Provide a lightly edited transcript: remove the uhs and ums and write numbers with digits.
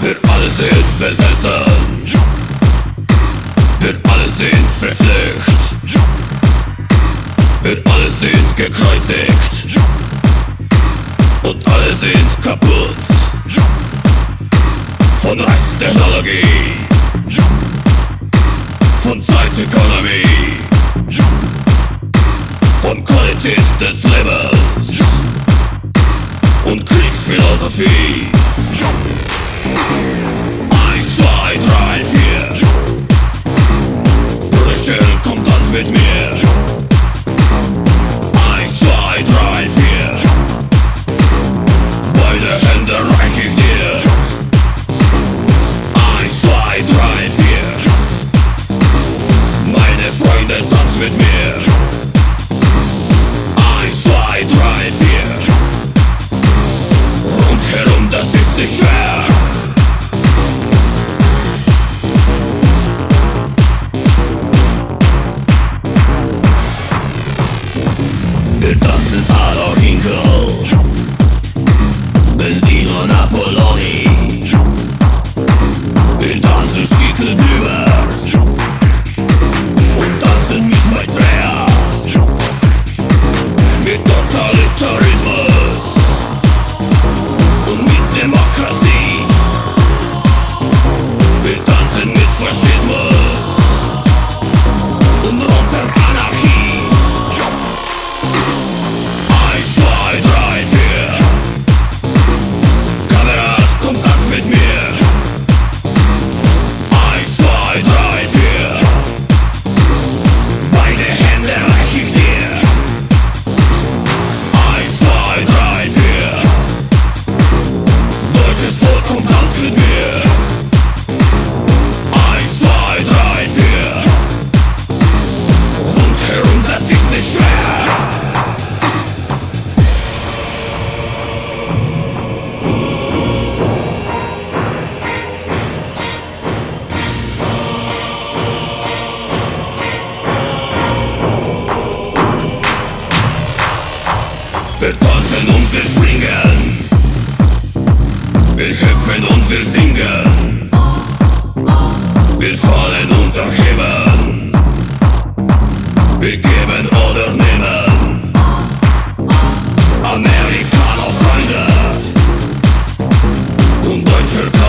Wir alle sind besessen, wir alle sind verflucht, wir alle sind gekreuzigt und alle sind kaputt. Von Reiztechnologie, von Zeitökonomie, von Qualität des Lebens und Kriegsphilosophie. 1, 2, 3, 4. Brüche, komm, tanz mit mir. 1, 2, 3, 4. Beide Hände reich ich dir. 1, 2, 3, 4. Meine Freunde, tanz mit mir. 1, 2, 3, 4. Rundherum, das ist nicht schwer. Wir tanzen Adolf Hinkel, Benzino Napoloni. Wir tanzen Schickelblüher und tanzen mit Maitreya. Mit Totalitarismus und mit Demokratie. Wir tanzen mit Faschismus und unter Anarchie. 1, 2, 3, 4. Kamerad, komm, tanz mit mir. 1, 2, 3, 4. Beide Hände reich ich dir. 1, 2, 3, 4. Deutsches Volk, komm, tanz mit mir. 1, 2, 3, 4. Und herum, das ist nicht schwer. Wir tanzen und wir springen, wir hüpfen und wir singen, wir fallen und erheben, wir geben oder nehmen. Amerikaner Freunde und deutscher